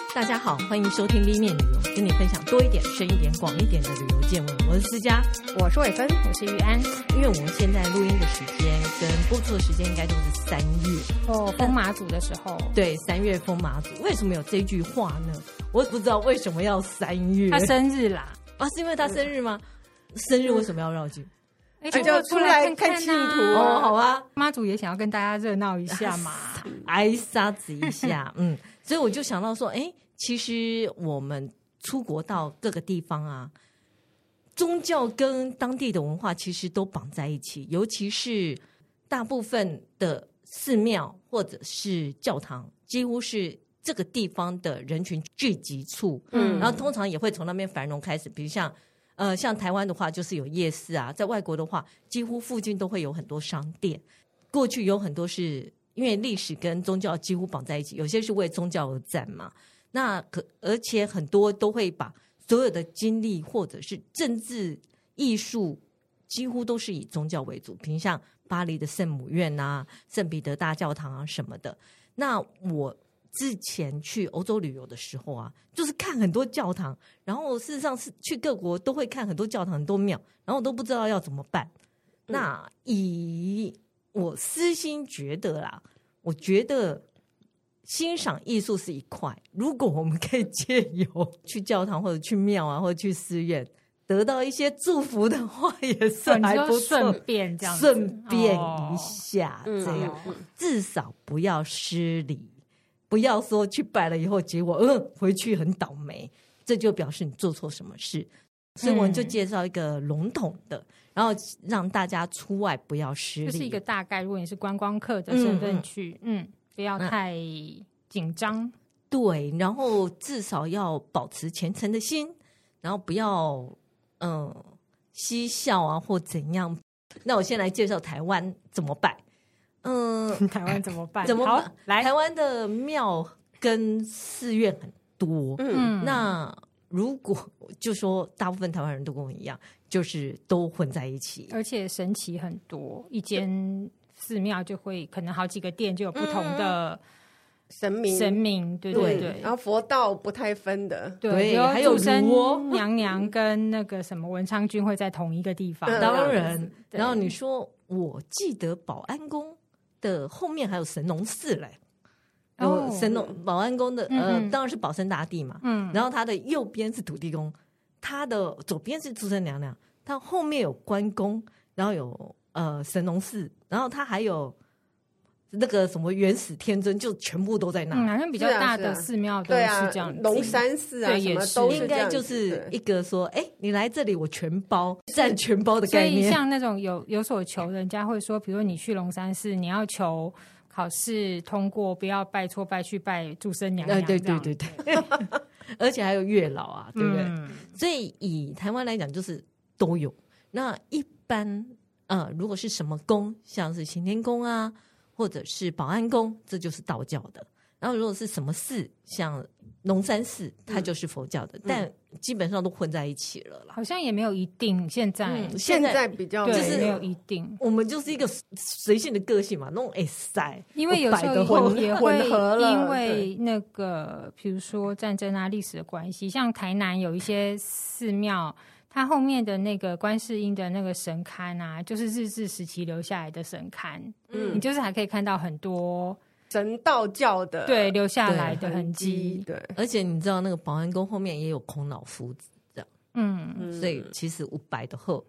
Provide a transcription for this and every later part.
大家好，欢迎收听 B 面旅游，跟你分享多一点、深一点、广一点的旅游见闻。我是思佳， 我是伟芬，我是玉安。 因为我们现在录音的时间跟播出的时间应该都是3月哦，封马祖的时候。 对，3月封马祖。为什么有这句话呢？我不知道为什么要3月。 他生日啦。 啊，是因为他生日吗？生日为什么要绕境？ 就出来看庆图哦，好啊。 妈祖也想要跟大家热闹一下嘛， 挨沙子一下，所以我就想到说，其实我们出国到各个地方啊，宗教跟当地的文化其实都绑在一起，尤其是大部分的寺庙或者是教堂，几乎是这个地方的人群聚集处，然后通常也会从那边繁荣开始，比如像台湾的话就是有夜市啊，在外国的话几乎附近都会有很多商店，过去有很多是因为历史跟宗教几乎绑在一起，有些是为宗教而战嘛，而且很多都会把所有的经历或者是政治艺术几乎都是以宗教为主，比如像巴黎的圣母院啊、圣彼得大教堂啊什么的。那我之前去欧洲旅游的时候啊，就是看很多教堂，然后事实上是去各国都会看很多教堂很多庙，然后我都不知道要怎么办。那以我私心觉得啦，我觉得欣赏艺术是一块，如果我们可以借由去教堂或者去庙啊或者去寺院得到一些祝福的话，也是还不错， 顺便这样子， 顺便一下，这样至少不要失礼，不要说去拜了以后结果回去很倒霉，这就表示你做错什么事。所以我们就介绍一个笼统的，然后让大家出外不要失礼， 就是一个大概。如果你是观光客的身份去，不要太紧张， 对，然后至少要保持虔诚的心，然后不要嬉笑啊或怎样。那我先来介绍台湾怎么拜。 台湾怎么办？ 好， 来， 台湾的庙跟寺院很多，那如果就说大部分台湾人都跟我一样，就是都混在一起， 而且神奇很多，一间寺庙就会可能好几个殿就有不同的神明， 对， 然后佛道不太分的， 对，还有主神娘娘跟那个什么文昌君会在同一个地方， 当然。然后你说，我记得保安宫的后面还有神农寺嘞。保安宫的当然是保生大帝嘛，然后他的右边是土地公，他的左边是诸神娘娘，他后面有关公，然后有神农寺，然后他还有那个什么元始天尊，就全部都在那。 好像比较大的寺庙都是这样子， 龙山寺啊，什么都是应该就是一个说，你来这里我全包，占全包的概念。 所以像那种有所求，人家会说，比如说你去龙山寺，你要求考试通过，不要拜错拜去拜诸神娘娘， 对，而且还有月老啊，对不对？所以以台湾来讲，就是都有。那一般如果是什么宫，像是行天宫啊，或者是保安宫，这就是道教的。然后如果是什么寺，像龙山寺，它就是佛教的，但基本上都混在一起了啦。 好像也没有一定，现在比较就是没有一定。 我们就是一个随性的个性嘛，那种塞， 因为有时候也会混合了， 因为那个比如说战争啊、历史的关系，像台南有一些寺庙，它后面的那个观世音的那个神龛啊，就是日治时期留下来的神龛，你就是还可以看到很多神道教的对留下来的痕迹， 对， 而且你知道那个保安宫后面也有孔老夫子这样，所以其实500的厚，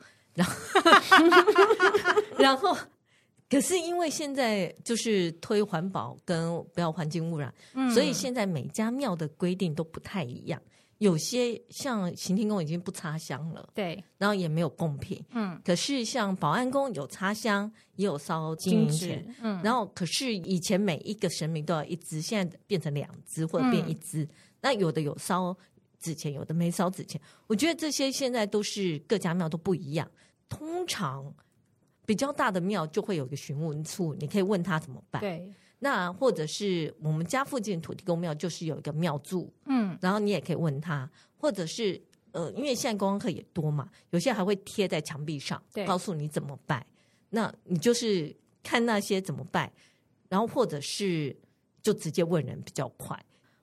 然后可是因为现在就是推环保跟不要环境污染，所以现在每家庙的规定都不太一样。有些像行天宫已经不插香了， 对，然后也没有贡品，可是像保安宫有插香，也有烧金银钱，然后可是以前每一个神明都要一支，现在变成2支或者变1支，那有的有烧纸钱，有的没烧纸钱。我觉得这些现在都是各家庙都不一样，通常比较大的庙就会有一个询问处，你可以问他怎么办， 对。 那或者是我们家附近土地公庙就是有一个庙祝，然后你也可以问他，或者是因为现在观光客也多嘛，有些还会贴在墙壁上，告诉你怎么拜。那你就是看那些怎么拜，然后或者是就直接问人比较快。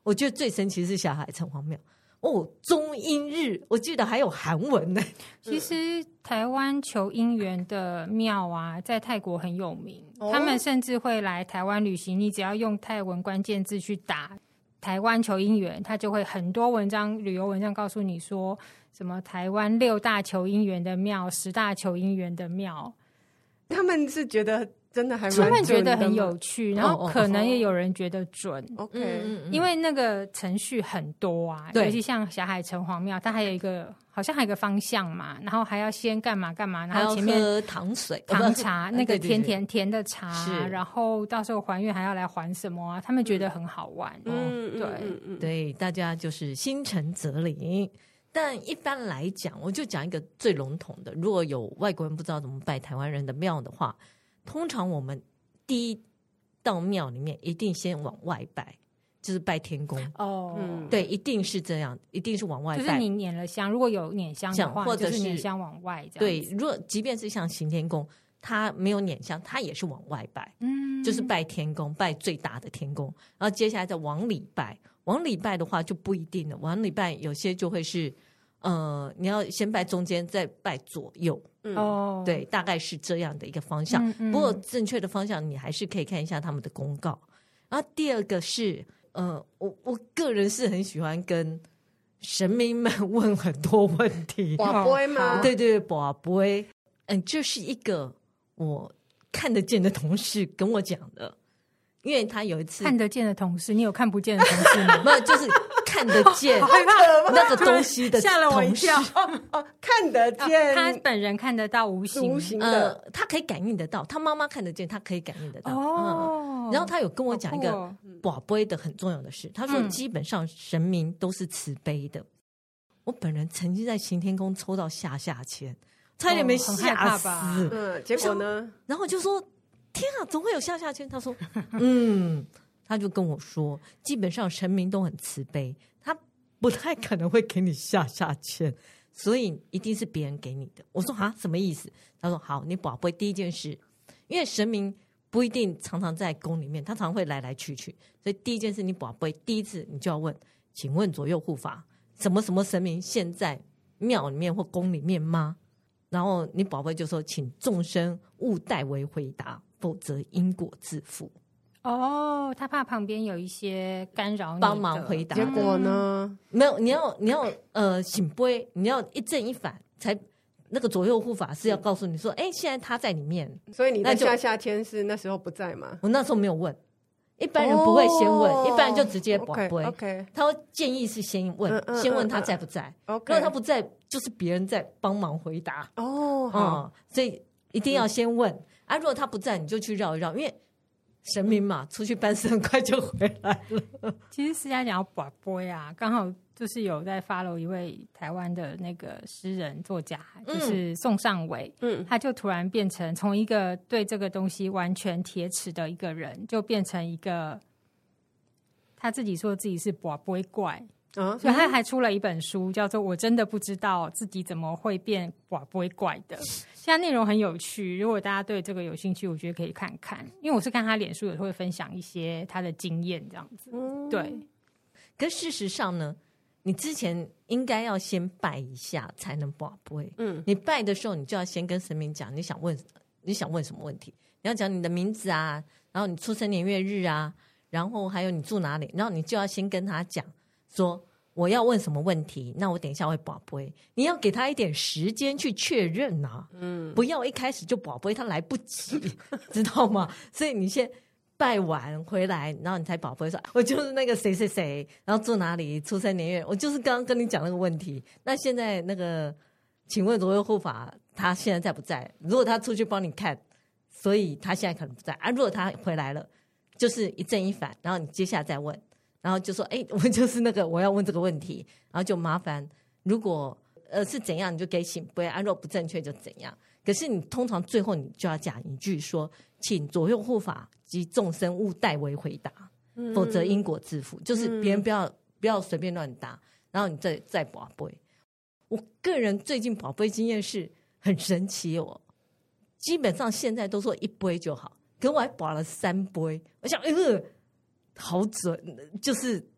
我觉得最神奇是霞海城隍庙哦，中英日，我记得还有韩文呢。 其实台湾求姻缘的庙啊，在泰国很有名，他们甚至会来台湾旅行。你只要用泰文关键字去打台湾求姻缘，他就会很多文章、旅游文章告诉你说，什么台湾6大求姻缘的庙、10大求姻缘的庙。 他们是觉得真的还蛮准的吗？ 他们觉得很有趣，然后可能也有人觉得准。 OK， 因为那个程序很多啊，尤其像霞海城隍庙，它还有一个好像还有一个方向嘛，然后还要先干嘛干嘛，然后前面喝糖水、 糖茶，那个甜对甜的茶，然后到时候还愿还要来还什么啊？他们觉得很好玩。 对，大家就是心诚则灵。但一般来讲，我就讲一个最笼统的，如果有外国人不知道怎么拜台湾人的庙的话，通常我们第一到庙里面一定先往外拜，就是拜天公。对，一定是这样，一定是往外拜。 就是你捻了香，如果有捻香的话， 或者就是捻香往外这样。 对，如果即便是像行天宫，他没有捻香，他也是往外拜，就是拜天公，拜最大的天公，然后接下来再往里拜。往里拜的话就不一定了，往里拜有些就会是你要先拜中间，再拜左右。对，大概是这样的一个方向。不过正确的方向你还是可以看一下他们的公告。然后第二个是我个人是很喜欢跟神明们问很多问题。 跋杯吗？ 对对，跋杯。这是一个我看得见的同事跟我讲的。因为他有一次看得见的同事，你有看不见的同事吗？ 没有，就是看得见那个东西的同事， 吓了我一跳。看得见， 他本人看得到无形的， 他可以感应得到，他妈妈看得见，他可以感应得到。 然后他有跟我讲一个跋杯的很重要的事，他说基本上神明都是慈悲的。我本人曾经在行天宫抽到下签，差点没吓死。 结果呢？ 然后就说。天啊，总会有下签。他说，他就跟我说，基本上神明都很慈悲，他不太可能会给你下签，所以一定是别人给你的。我说啊，什么意思？他说好，你跋杯第一件事，因为神明不一定常常在宫里面，他常会来来去去，所以第一件事你跋杯，第一次你就要问，请问左右护法什么什么神明现在庙里面或宫里面吗？然后你跋杯就说，请众生勿代为回答，否则因果自负。 他怕旁边有一些干扰你， 帮忙回答。 结果呢？ 没有，你要醒杯，你要一正一反，才那个左右护法是要告诉你说，现在他在里面。 所以你的下签是那时候不在吗？ 我那时候没有问，一般人不会先问，一般人就直接跋杯。 OK， 他会建议是先问，先问他在不在。如果他不在，就是别人在帮忙回答。所以一定要先问如果他不在，你就去绕一绕，因为神明嘛，出去办事很快就回来了。 其实私下讲到跋杯啊，刚好就是有在 follow 一位台湾的那个诗人作家，就是宋尚伟。他就突然变成从一个对这个东西完全铁齿的一个人，就变成一个他自己说自己是跋杯怪。所以他还出了一本书，叫做《我真的不知道自己怎么会变跋杯怪的》。现在内容很有趣，如果大家对这个有兴趣，我觉得可以看看。因为我是看他脸书也会分享一些他的经验，这样子。对。 可事实上呢，你之前应该要先拜一下才能跋杯。你拜的时候，你就要先跟神明讲你想问什么问题，你要讲你的名字啊，然后你出生年月日啊，然后还有你住哪里，然后你就要先跟他讲。说我要问什么问题，那我等一下会跋杯，你要给他一点时间去确认啊，不要一开始就跋杯，他来不及，知道吗？所以你先拜完回来，然后你才跋杯说，我就是那个谁谁谁，然后住哪里，出生年月，我就是刚刚跟你讲那个问题。那现在那个，请问左右护法他现在在不在？如果他出去帮你看，所以他现在可能不在如果他回来了，就是一正一反，然后你接下来再问。然后就说我就是那个我要问这个问题，然后就麻烦如果是怎样你就给醒杯如果不正确就怎样。可是你通常最后你就要讲一句说，请左右护法及众生勿代为回答，否则因果自负。就是别人不要随便乱答，然后你再跋杯。我个人最近跋杯经验是很神奇基本上现在都说一杯就好，可我还跋了3杯，我想好准，就是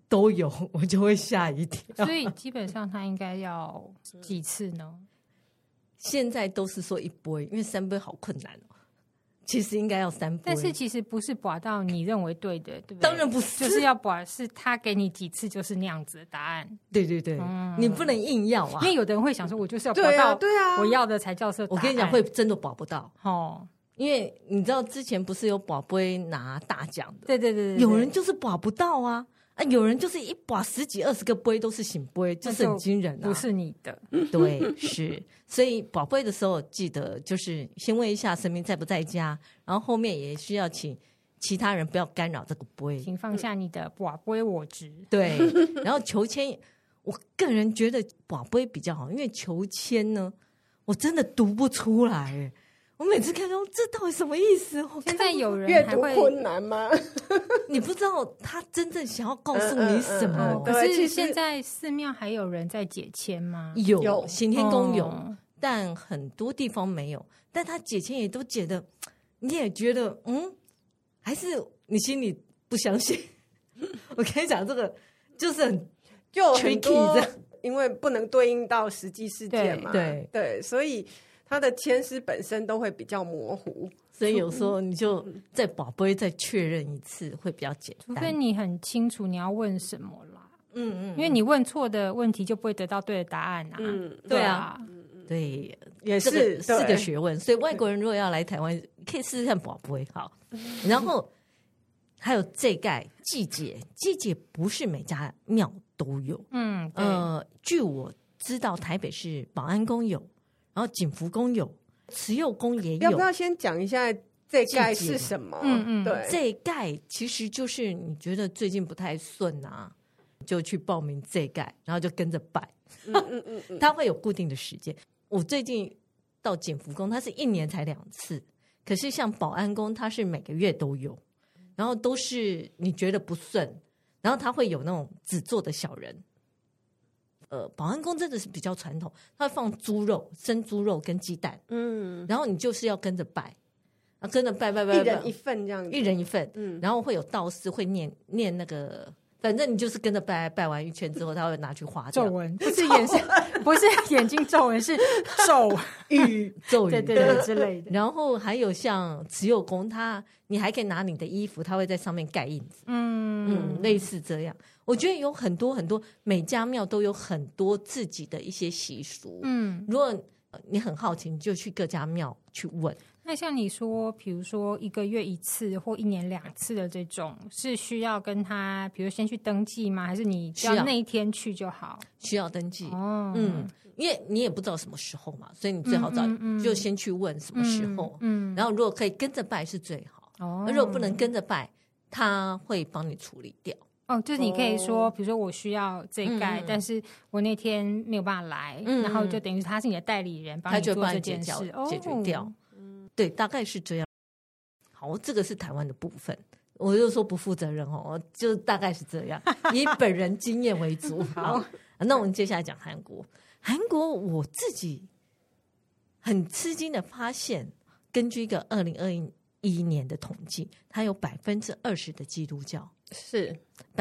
都有，我就会吓一跳。 所以基本上它应该要几次呢？ 现在都是说一杯，因为3杯好困难哦。其实应该要3杯， 但是其实不是拔到你认为对的，对不对？ 当然不是， 就是要拔，是他给你几次就是那样子的答案。 对对对，你不能硬要啊， 因为有的人会想说，我就是要拔对啊到对啊我要的才叫做答案。 我跟你讲，会真的拔不到哦。 因为你知道之前不是有拔杯拿大奖的， 对对对对， 有人就是拔不到啊，有人就是一拔10几20个杯都是醒杯，就是很惊人啊， 不是你的， 对，是，所以拔杯的时候记得就是先问一下神明在不在家，然后后面也需要请其他人不要干扰这个杯， 请放下你的拔杯我执。 对，然后求签，我个人觉得拔杯比较好，因为求签呢，我真的读不出来。我每次看到这到底什么意思？ 现在有人阅读还会困难吗？ 你不知道他真正想要告诉你什么。 可是对其实现在寺庙还有人在解签吗？ 有行天宫有， 但但很多地方没有。但他解签也都解的，你也觉得还是你心里不相信。我跟你讲，这个就是很就有很 tricky 多这样， 因为不能对应到实际事件嘛， 对对，所以它的签诗本身都会比较模糊。 所以有时候你就再宝贝再确认一次会比较简除非单。 你很清楚你要问什么啦。 嗯因为你问错的问题就不会得到对的答案啊。 对啊，对， 也这是个是个对学问。所以外国人如果要来台湾，可以试试看宝贝好。然后还有这盖季节不是每家庙都有。 对据我知道，台北市保安宫有，然后景福宫有，慈幼宫也有。 要不要先讲一下这盖是什么？对， 这盖其实就是你觉得最近不太顺啊，就去报名这盖，然后就跟着拜。它会有固定的时间。我最近到景福宫，它是1年才2次，可是像保安宫，它是每个月都有，然后都是你觉得不顺，然后它会有那种纸做的小人。保安宫真的是比较传统，它会放猪肉、生猪肉跟鸡蛋，然后你就是要跟着拜，跟着拜， 一人一份这样子， 一人一份，然后会有道士会念那个，反正你就是跟着拜完一圈之后，他会拿去划掉皱纹，不是眼神，不是眼睛皱纹，是咒语， 咒语， 对对对之类的。 然后还有像慈幼宫，你还可以拿你的衣服，他会在上面盖印子，类似这样。我觉得有很多很多，每家庙都有很多自己的一些习俗。如果你很好奇，你就去各家庙去问。 那像你说，比如说1个月1次或1年2次的这种，是需要跟他，比如先去登记吗？还是你只要那一天去就好？ 需要登记因为你也不知道什么时候嘛，所以你最好就先去问什么时候。然后如果可以跟着拜是最好。如果不能跟着拜，他会帮你处理掉。 就是你可以说，比如说我需要这一盖，但是我那天没有办法来，然后就等于他是你的代理人，帮你做这件事， 解决掉。对，大概是这样。好，这个是台湾的部分，我就说不负责任就大概是这样，以本人经验为主。好，那我们接下来讲韩国。韩国我自己很吃惊的发现，根据一个2021年的统计，它有20%的基督教， 是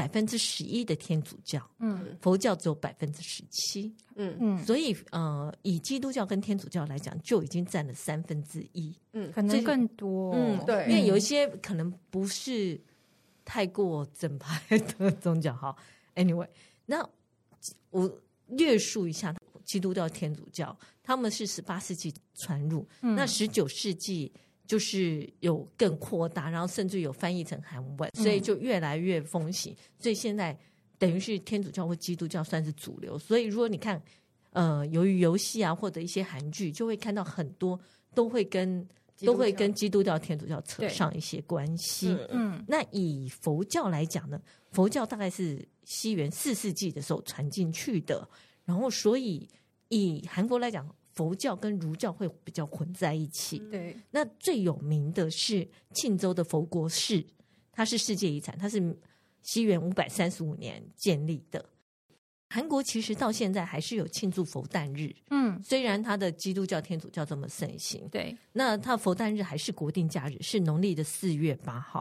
11%的天主教，佛教只有17%，所以以基督教跟天主教来讲，就已经占了1/3， 可能更多， 对， 因为有一些可能不是太过正派的宗教。好 ，anyway， 那我略述一下基督教、天主教，他们是18世纪传入，那19世纪。就是有更扩大，然后甚至有翻译成韩文，所以就越来越风行。所以现在等于是天主教或基督教算是主流。所以如果你看由于游戏啊或者一些韩剧，就会看到很多都会跟基督教、天主教扯上一些关系。那以佛教来讲呢，佛教大概是西元4世纪的时候传进去的，然后所以以韩国来讲。佛教跟儒教会比较混在一起。 对， 那最有名的是庆州的佛国寺，它是世界遗产，它是西元535年建立的。韩国其实到现在还是有庆祝佛诞日，虽然它的基督教、天主教这么盛行， 对， 那它佛诞日还是国定假日，是农历的4月8号。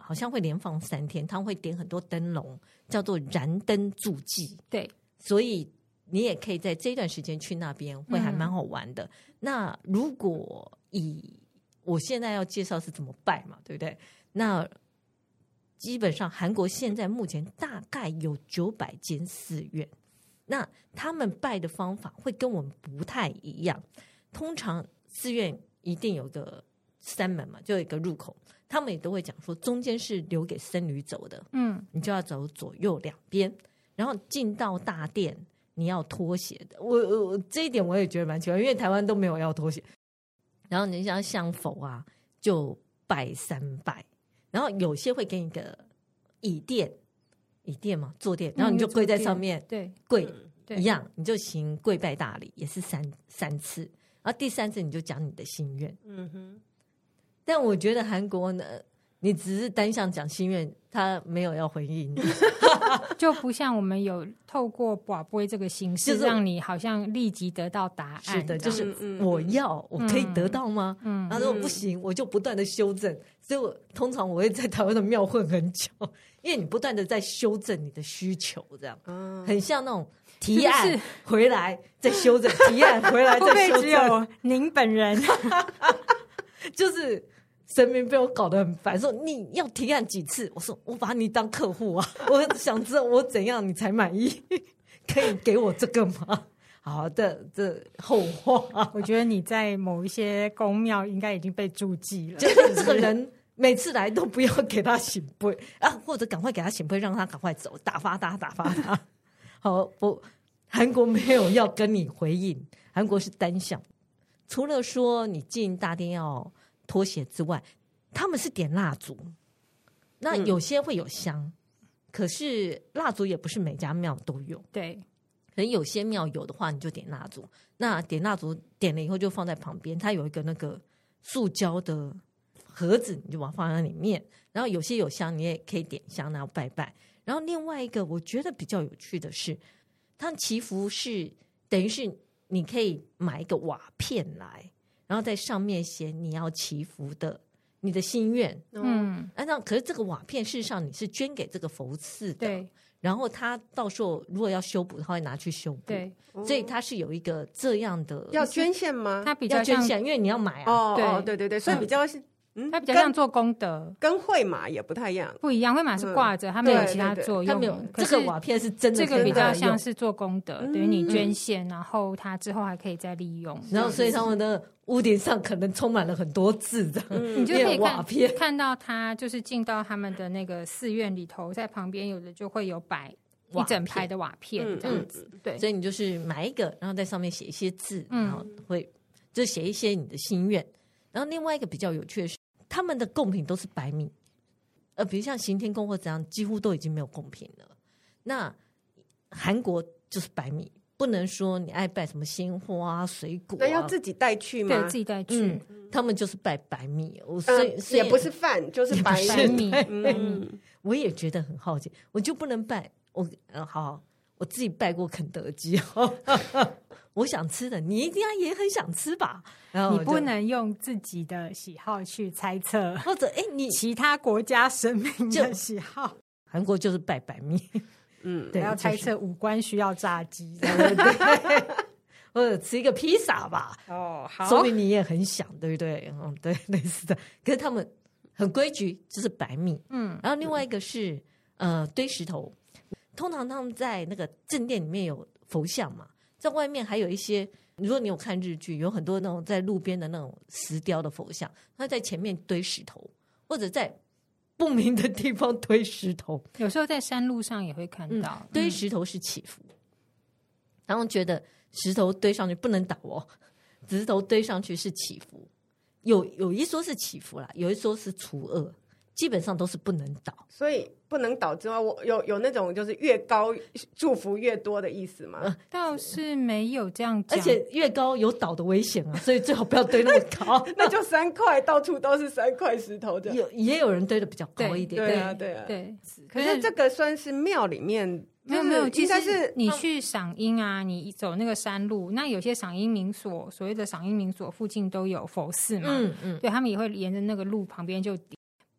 好像会连放3天，他们会点很多灯笼，叫做燃灯助祭。 对， 所以你也可以在这段时间去那边，会还蛮好玩的。那如果以我现在要介绍是怎么拜嘛，对不对？那基本上韩国现在目前大概有900间寺院，那他们拜的方法会跟我们不太一样。通常寺院一定有个3门嘛，就有一个入口，他们也都会讲说中间是留给僧侣走的，你就要走左右2边，然后进到大殿你要脱鞋的。我这一点我也觉得蛮奇怪，因为台湾都没有要脱鞋。然后你像香佛啊，就拜3拜，然后有些会给你一个椅垫嘛，坐垫，然后你就跪在上面， 对， 跪一样，你就行跪拜大礼，也是三次，然后第3次你就讲你的心愿。但我觉得韩国呢，你只是单向讲心愿，他没有要回应， 就不像我们有透过跋杯这个形式， 就是让你好像立即得到答案。 是的，就是我可以得到吗？然后如果不行，我就不断的修正。所以通常我会在台湾的庙混很久，因为你不断的在修正你的需求，这样很像那种提案回来再修正，提案回来再修正。 会不会只有您本人？ 就是神明被我搞得很烦，说你要提案几次？我说我把你当客户啊，我想知道我怎样你才满意，可以给我这个吗？好的，这后话。 我觉得你在某一些宫庙应该已经被注记了， 就是这个人每次来都不要给他醒杯啊，或者赶快给他醒杯，让他赶快走，打发他。好，韩国没有要跟你回应，韩国是单向。除了说你进大殿要脱鞋之外，他们是点蜡烛，那有些会有香，可是蜡烛也不是每家庙都有， 对， 可能有些庙有的话你就点蜡烛，那点蜡烛点了以后就放在旁边，它有一个那个塑胶的盒子，你就把它放在里面，然后有些有香你也可以点香然后拜拜。然后另外一个我觉得比较有趣的是，它祈福是等于是你可以买一个瓦片来，然后在上面写你要祈福的你的心愿。可是这个瓦片事实上你是捐给这个佛寺的， 对， 然后他到时候如果要修补，他会拿去修补。 对， 所以他是有一个这样的要捐献吗？ 它比较像， 要捐献，因为你要买啊。 对，所以比较是。 它比较像做功德， 跟会马也不太一样， 不一样。会马是挂着，它没有其他作用。 它没有这个瓦片是真的， 这个比较像是做功德，等于你捐献，然后它之后还可以再利用。 然后所以他们的屋顶上可能充满了很多字的， 你就可以看到它就是进到他们的那个寺院里头，在旁边有的就会有摆一整排的瓦片这样子。对， 所以你就是买一个，然后在上面写一些字，然后会就写一些你的心愿。然后另外一个比较有趣的是，他们的贡品都是白米，比如像行天宫或怎样，几乎都已经没有贡品了。那韩国就是白米，不能说你爱拜什么鲜花、水果， 那要自己带去吗？ 对，自己带去。 他们就是拜白米， 也不是饭，就是白米。 我也觉得很好奇，我就不能拜好，我自己拜过肯德基。我想吃的，你一定也很想吃吧？然后你不能用自己的喜好去猜测， 或者你其他国家神明的喜好。 韩国就是拜白米， 对，要猜测五官需要炸鸡， 对，或者吃一个披萨吧。 好， 说明你也很想，对不对？对，类似的。可是他们很规矩，就是白米。然后另外一个是堆石头，通常他们在那个正殿里面有佛像嘛。在外面还有一些，如果你有看日剧，有很多那种在路边的那种石雕的佛像，他在前面堆石头，或者在不明的地方堆石头。 有时候在山路上也会看到， 堆石头是祈福。然后觉得石头堆上去不能倒哦，石头堆上去是祈福。有一说是祈福啦，有一说是除恶。基本上都是不能倒， 所以不能倒之外，我有那种就是越高祝福越多的意思吗？ 倒是没有这样讲， 而且越高有倒的危险啊，所以最好不要堆那么高。 那就3块，到处都是3块石头的。 也有人堆的比较高一点， 对。 可是这个算是庙里面， 没有， 其实是你去赏樱啊，你走那个山路，那有些赏樱民所，所谓的赏樱民所附近都有佛寺嘛，对他们也会沿着那个路旁边就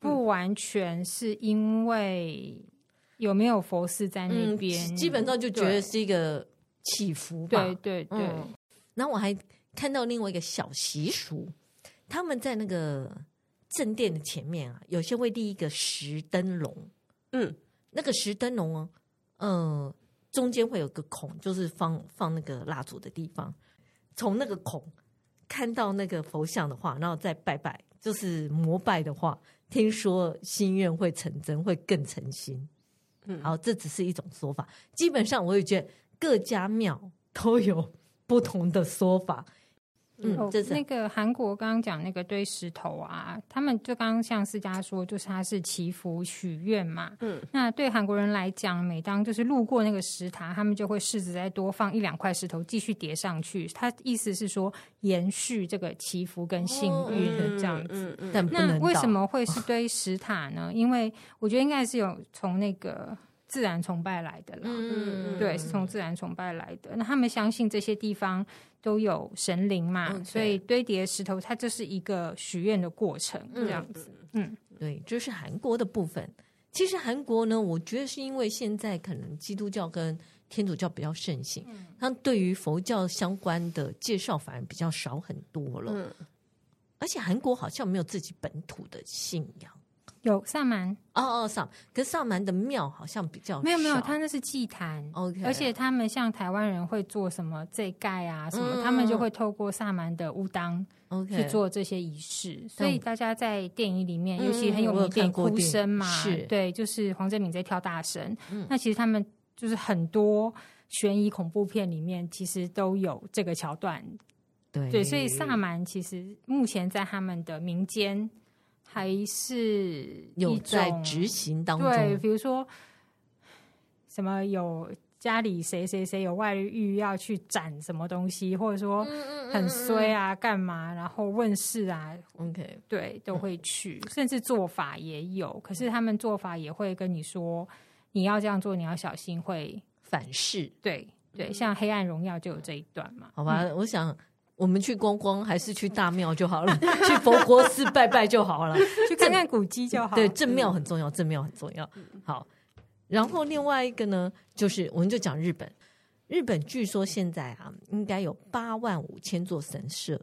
不完全是因为有没有佛寺在那边， 基本上就觉得是一个祈福吧。 对。 然后我还看到另外一个小习俗，他们在那个正殿的前面啊，有些会立一个石灯笼。那个石灯笼中间会有个孔，就是放那个蜡烛的地方。从那个孔看到那个佛像的话，然后再拜拜，就是膜拜的话，听说心愿会成真，会更诚心。好，这只是一种说法。基本上我也觉得各家庙都有不同的说法。这是那个韩国刚刚讲那个堆石头啊，他们就刚刚像思佳说，就是它是祈福许愿嘛。那对韩国人来讲，每当就是路过那个石塔，他们就会试着再多放1-2块石头继续叠上去。他意思是说延续这个祈福跟幸运的这样子。 但不能那为什么会是堆石塔呢？因为我觉得应该是有从那个自然崇拜来的啦。对，是从自然崇拜来的。那他们相信这些地方都有神灵嘛，所以堆叠石头它就是一个许愿的过程这样子。 对，这是韩国的部分。其实韩国呢，我觉得是因为现在可能基督教跟天主教比较盛行，他对于佛教相关的介绍反而比较少很多了。而且韩国好像没有自己本土的信仰。 有萨满可是萨满的庙好像比较少。 没有，他那是祭坛。而且他们像台湾人会做什么祭盖啊什么，他们就会透过萨满的巫当去做这些仪式。所以大家在电影里面，尤其很有名的电影哭声嘛，对，就是黄正敏在跳大神。那其实他们就是很多悬疑恐怖片里面其实都有这个桥段。对，所以萨满其实目前在他们的民间还是有在执行当中。 对，比如说什么有家里谁谁谁有外遇要去斩什么东西，或者说很衰啊干嘛，然后问事啊对，都会去，甚至做法也有。可是他们做法也会跟你说你要这样做，你要小心会反噬。 对，像黑暗荣耀就有这一段嘛。 好吧，我想我们去观光还是去大庙就好了，去佛国寺拜拜就好了， 去看看古迹就好。 对，正庙很重要，正庙很重要。好，然后另外一个呢，就是我们就讲日本。日本据说现在啊，应该有85000座神社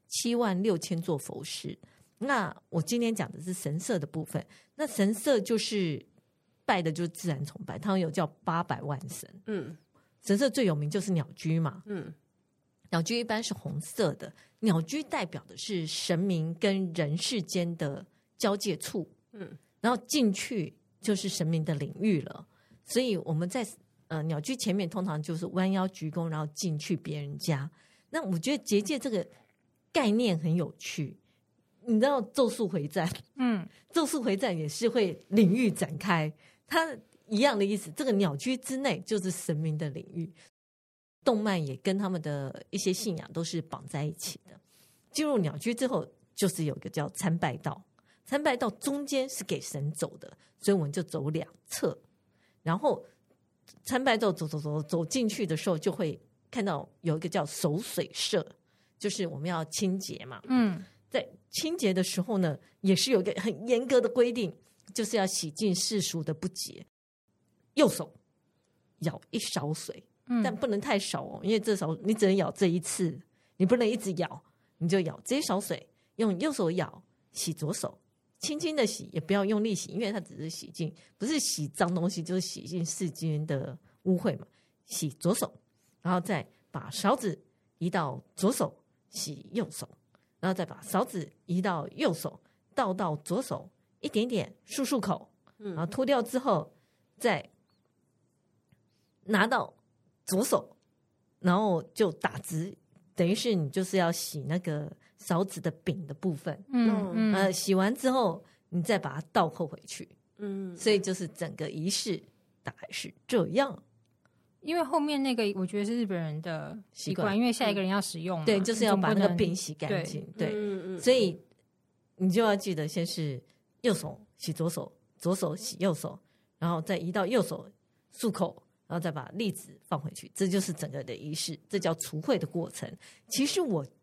，76000座佛寺。那我今天讲的是神社的部分，那神社就是拜的就是自然崇拜，他们有叫800万神。神社最有名就是鸟居嘛。鸟居一般是红色的，鸟居代表的是神明跟人世间的交界处。然后进去就是神明的领域了，所以我们在鸟居前面通常就是弯腰鞠躬，然后进去别人家。那我觉得结界这个概念很有趣，你知道咒术回战，咒术回战也是会领域展开，它一样的意思。这个鸟居之内就是神明的领域，动漫也跟他们的一些信仰都是绑在一起的。进入鸟居之后，就是有一个叫参拜道，参拜道中间是给神走的，所以我们就走2侧。然后参拜道走进去的时候，就会看到有一个叫守水社，就是我们要清洁嘛。在清洁的时候呢，也是有一个很严格的规定，就是要洗净世俗的不洁。右手舀1勺水。但不能太少哦，因为这勺你只能舀这一次，你不能一直舀，你就舀这一勺水，用右手舀，洗左手，轻轻的洗，也不要用力洗，因为它只是洗净，不是洗脏东西，就是洗净世间的污秽嘛。洗左手，然后再把勺子移到左手，洗右手，然后再把勺子移到右手，倒到左手，一点点漱口，然后脱掉之后，再拿到左手，然后就打直，等于是你就是要洗那个勺子的柄的部分。洗完之后你再把它倒扣回去。所以就是整个仪式大概是这样。 因为后面那个我觉得是日本人的习惯，因为下一个人要使用嘛， 对，就是要把那个柄洗干净。对，所以你就要记得先是右手洗左手，左手洗右手，然后再移到右手漱口，然后再把粒子放回去，这就是整个的仪式，这叫除秽的过程。其实我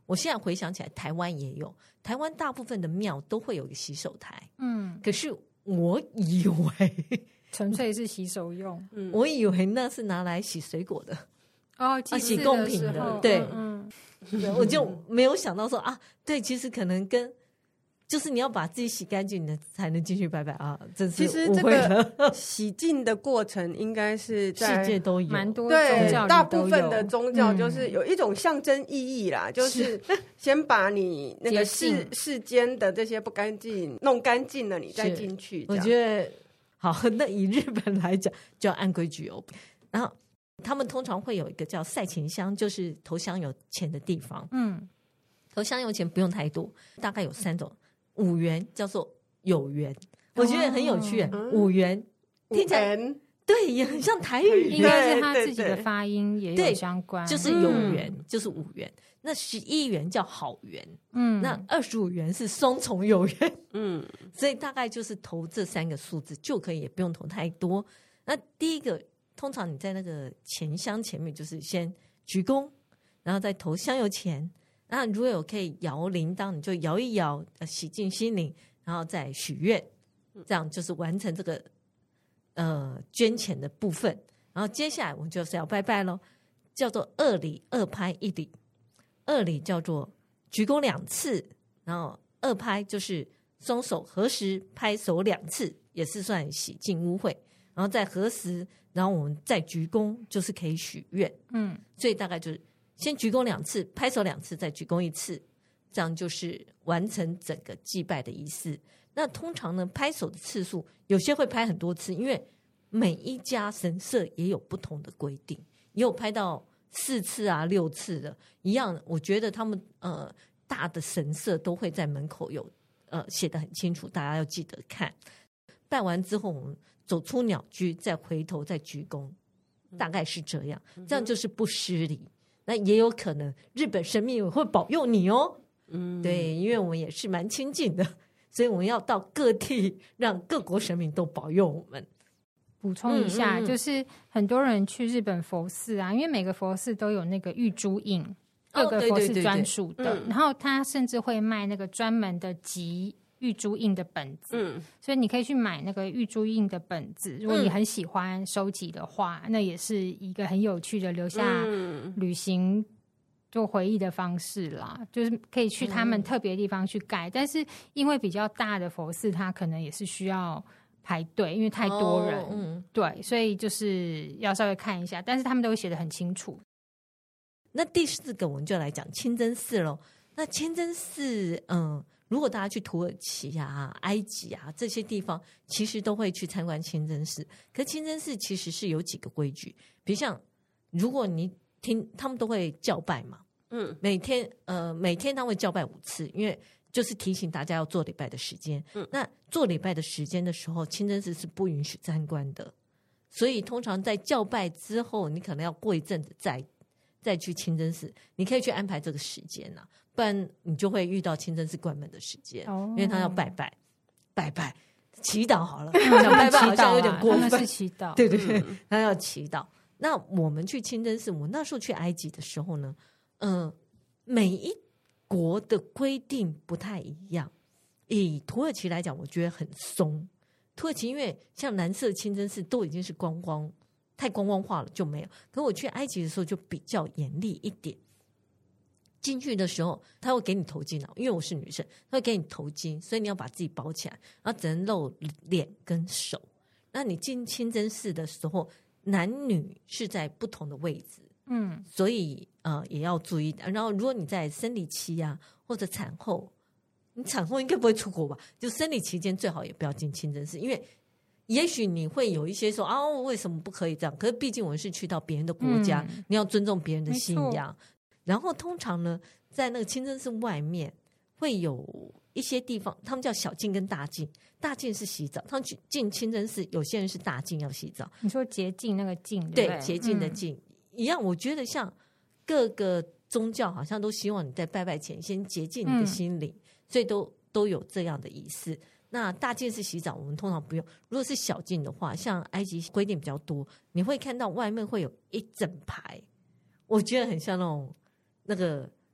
我现在回想起来，台湾也有，台湾大部分的庙都会有一个洗手台，可是我以为纯粹是洗手用， 我以为那是拿来洗水果的。洗贡品的，对，我就没有想到说对，其实可能跟就是你要把自己洗干净的才能进去拜拜啊，真是误会了。 其实这个洗净的过程应该是在世界都有， 蛮多宗教里大部分的宗教就是有一种象征意义啦，就是先把你那个世间的这些不干净弄干净了，你再进去。 我觉得好，那以日本来讲，就要按规矩哦。然后他们通常会有一个叫赛钱箱，就是投香油钱的地方。投香油钱不用太多，大概有3种，5元叫做有缘，我觉得很有趣。5元听起来对，也很像台语， 应该是他自己的发音也有相关， 就是有缘，就是5元。那11元叫好缘，那25元是双重有缘，所以大概就是投这3个数字就可以，也不用投太多。那第一个，通常你在那个钱箱前面，就是先鞠躬，然后再投香油钱。那如果有可以摇铃铛，你就摇一摇，洗净心灵，然后再许愿，这样就是完成这个捐钱的部分。然后接下来我们就是要拜拜咯，叫做2礼2拍1礼。2礼叫做鞠躬2次，然后2拍就是双手合十拍手2次，也是算洗净污秽，然后再合十，然后我们再鞠躬，就是可以许愿。所以大概就是先鞠躬2次，拍手2次，再鞠躬1次，这样就是完成整个祭拜的仪式。那通常呢，拍手的次数有些会拍很多次，因为每一家神社也有不同的规定，也有拍到4次啊6次的一样。我觉得他们大的神社都会在门口有写得很清楚，大家要记得看。拜完之后，我们走出鸟居，再回头再鞠躬，大概是这样，这样就是不失礼。那也有可能日本神明也会保佑你哦，对，因为我们也是蛮亲近的，所以我们要到各地让各国神明都保佑我们。 补充一下，就是很多人去日本佛寺啊，因为每个佛寺都有那个玉珠印，各个佛寺专属的，然后他甚至会卖那个专门的集玉珠印的本子，所以你可以去买那个玉珠印的本子。如果你很喜欢收集的话，那也是一个很有趣的留下旅行做回忆的方式啦。就是可以去他们特别的地方去盖，但是因为比较大的佛寺，它可能也是需要排队，因为太多人，对，所以就是要稍微看一下，但是他们都会写得很清楚。 那第4个我们就来讲清真寺咯。那清真寺如果大家去土耳其啊、埃及啊这些地方，其实都会去参观清真寺。可是清真寺其实是有几个规矩，比如像如果你听他们都会叫拜嘛，每天他会叫拜5次，因为就是提醒大家要做礼拜的时间。那做礼拜的时间的时候，清真寺是不允许参观的，所以通常在叫拜之后，你可能要过一阵子再去清真寺，你可以去安排这个时间啊，不然你就会遇到清真寺关门的时间，因为他要拜拜祈祷好了，讲拜拜好像有点过分， 那是祈祷， 对对对，他要祈祷。那我们去清真寺，我那时候去埃及的时候呢，每一国的规定不太一样。以土耳其来讲，我觉得很松。土耳其因为像蓝色清真寺都已经是太观光化了，就没有。可我去埃及的时候就比较严厉一点。进去的时候他会给你头巾，因为我是女生，他会给你头巾，所以你要把自己包起来，然后只能露脸跟手。那你进清真寺的时候，男女是在不同的位置，所以也要注意。然后如果你在生理期啊或者产后，你产后应该不会出国吧？就生理期间最好也不要进清真寺，因为也许你会有一些说为什么不可以这样？可是毕竟我们是去到别人的国家，你要尊重别人的信仰。然后通常呢，在那个清真寺外面会有一些地方，他们叫小径跟大径。大径是洗澡，他们去进清真寺，有些人是大径要洗澡。 你说洁净那个净， 对，洁净的净一样。我觉得像各个宗教好像都希望你在拜拜前先洁净你的心灵，所以都有这样的仪式。那大径是洗澡，我们通常不用。如果是小径的话，像埃及规定比较多，你会看到外面会有一整排，我觉得很像那个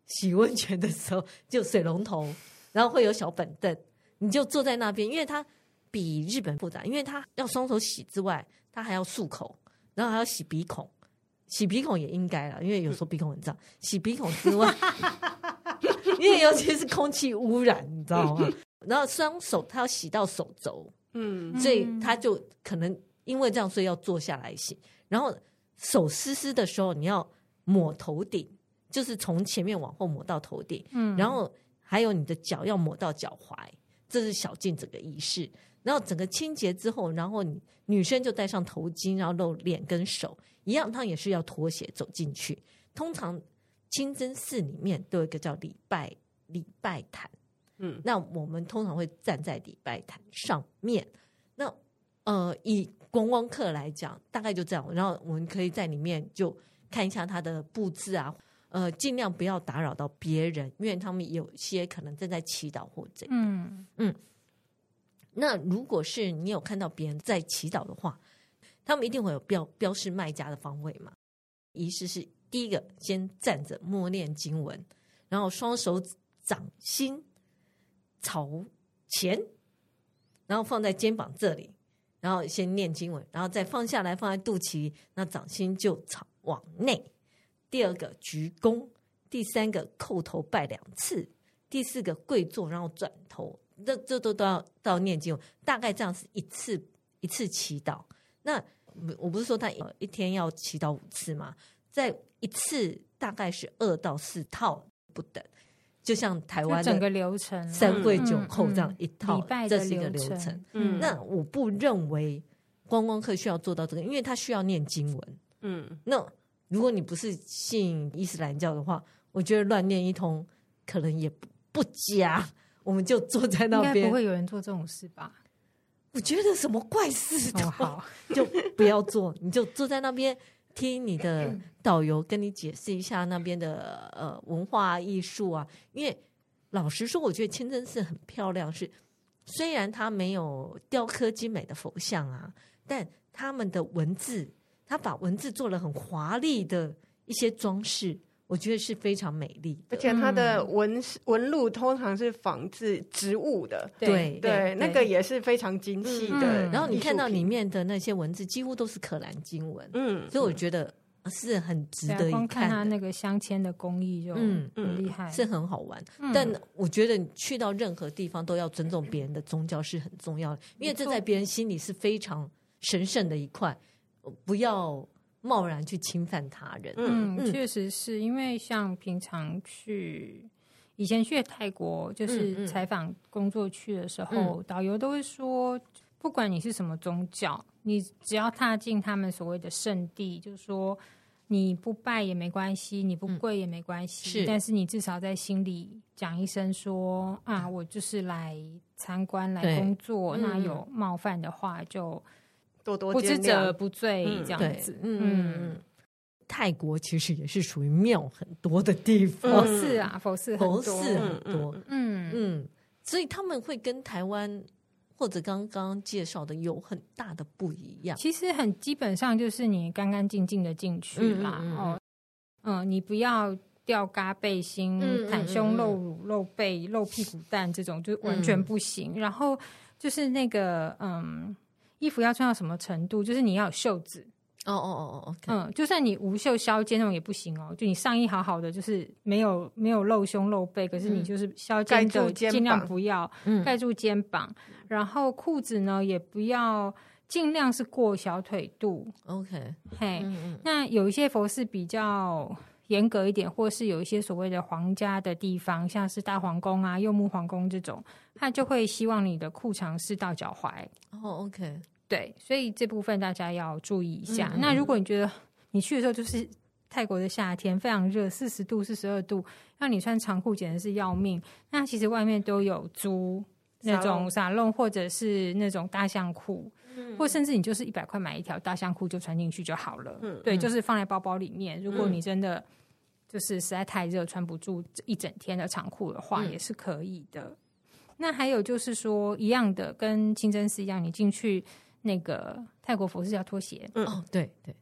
洗温泉的时候就水龙头，然后会有小板凳，你就坐在那边，因为它比日本复杂，因为它要双手洗之外，它还要漱口，然后还要洗鼻孔。洗鼻孔也应该啦，因为有时候鼻孔很脏。洗鼻孔之外，因为尤其是空气污染，你知道吗？然后双手他要洗到手肘，所以他就可能因为这样，所以要坐下来洗。然后手湿湿的时候，你要抹头顶，就是从前面往后抹到头顶。然后还有你的脚要抹到脚踝，这是小静整个仪式。然后整个清洁之后，然后女生就戴上头巾，然后露脸跟手一样，她也是要脱鞋走进去。通常清真寺里面都有一个叫礼拜坛，那我们通常会站在礼拜坛上面。那以观光客来讲，大概就这样。然后我们可以在里面就看一下它的布置啊，尽量不要打扰到别人，因为他们有些可能正在祈祷或这样。那如果是你有看到别人在祈祷的话，他们一定会有标示卖家的方位嘛。仪式是第一个，先站着默念经文，然后双手掌心朝前，然后放在肩膀这里，然后先念经文，然后再放下来放在肚脐，那掌心就往内。第二个鞠躬，第三个叩头拜2次，第四个跪坐，然后转头。这都要念经文，大概这样是一次祈祷。那我不是说他一天要祈祷5次吗？在一次大概是2到4套不等，就像台湾的整个流程 3跪9叩这样一套， 礼拜的这是一个流程。那我不认为观光客需要做到这个，因为他需要念经文。那如果你不是信伊斯兰教的话，我觉得乱念一通可能也不佳。我们就坐在那边， 应该不会有人做这种事吧？ 我觉得什么怪事都好， 就不要做，你就坐在那边听你的导游跟你解释一下那边的文化艺术啊。因为老实说，我觉得清真寺很漂亮，是虽然它没有雕刻精美的佛像啊，但他们的文字，他把文字做了很华丽的一些装饰。我觉得是非常美丽的， 而且它的纹路通常是仿制植物的， 对， 那个也是非常精细的。 然后你看到里面的那些文字，几乎都是可兰经文，所以我觉得是很值得一看的。 光看它那个镶嵌的工艺就很厉害， 是很好玩。但我觉得你去到任何地方都要尊重别人的宗教是很重要的，因为这在别人心里是非常神圣的一块，不要贸然去侵犯他人。 确实是因为像平常以前去泰国就是采访工作去的时候，导游都会说，不管你是什么宗教，你只要踏进他们所谓的圣地，就是说你不拜也没关系，你不跪也没关系，但是你至少在心里讲一声说啊，我就是来参观来工作，那有冒犯的话就多多不知者不罪这样子。 泰国其实也是属于庙很多的地方， 佛寺很多， 所以他们会跟台湾或者刚刚介绍的有很大的不一样。 其实基本上就是你干干净净的进去啦，你不要吊嘎背心、袒胸露乳、露背、露屁股蛋这种，就完全不行。然后就是那个衣服要穿到什么程度，就是你要有袖子。就算你无袖削肩那种也不行哦。就你上衣好好的，就是没有露胸露背，可是你就是削肩的尽量不要盖住肩膀。然后裤子呢也不要尽量是过小腿肚。那有一些佛寺比较严格一点，或是有一些所谓的皇家的地方，像是大皇宫啊、柚木皇宫这种，他就会希望你的裤长是到脚踝。对，所以这部分大家要注意一下。那如果你觉得你去的时候就是泰国的夏天非常热，40度、42度，让你穿长裤简直是要命。那其实外面都有租那种沙龙或者是那种大象裤，或甚至你就是100块买一条大象裤就穿进去就好了。对，就是放在包包里面。如果你真的就是实在太热穿不住一整天的长裤的话，也是可以的。那还有就是说一样的，跟清真寺一样，你进去那个泰国佛寺要脱鞋。 对。